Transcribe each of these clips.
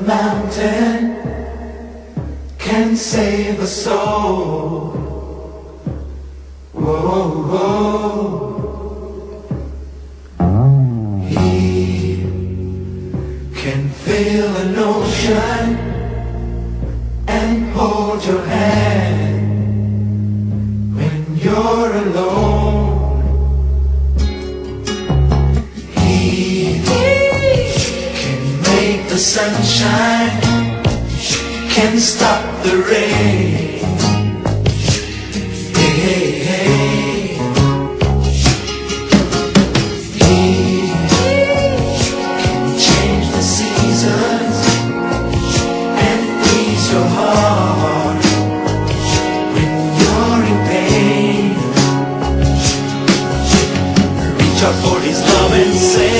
mountain can save a soul. Whoa, whoa. He can fill an ocean and hold your hand when you're alone. He can make the sunshine, can stop the rain. Hey, hey, hey. He can change the seasons and ease your heart when you're in pain. Reach out for His love and say,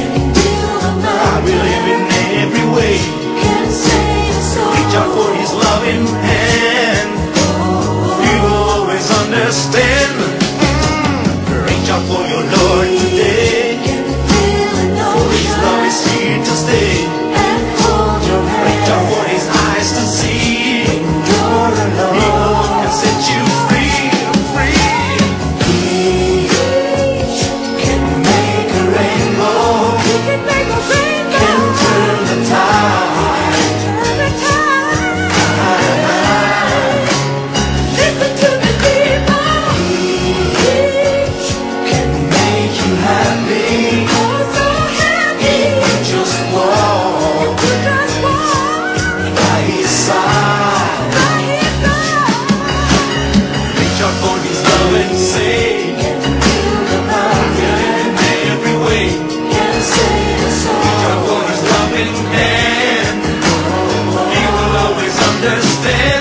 I believe in every way. Reach out for His loving hand, He will always understand. Reach out for your Lord today, for His love is here to stay. Reach out for His eyes to see, He alone can set you free, free. He can make a rainbow, can turn the tide. Understand.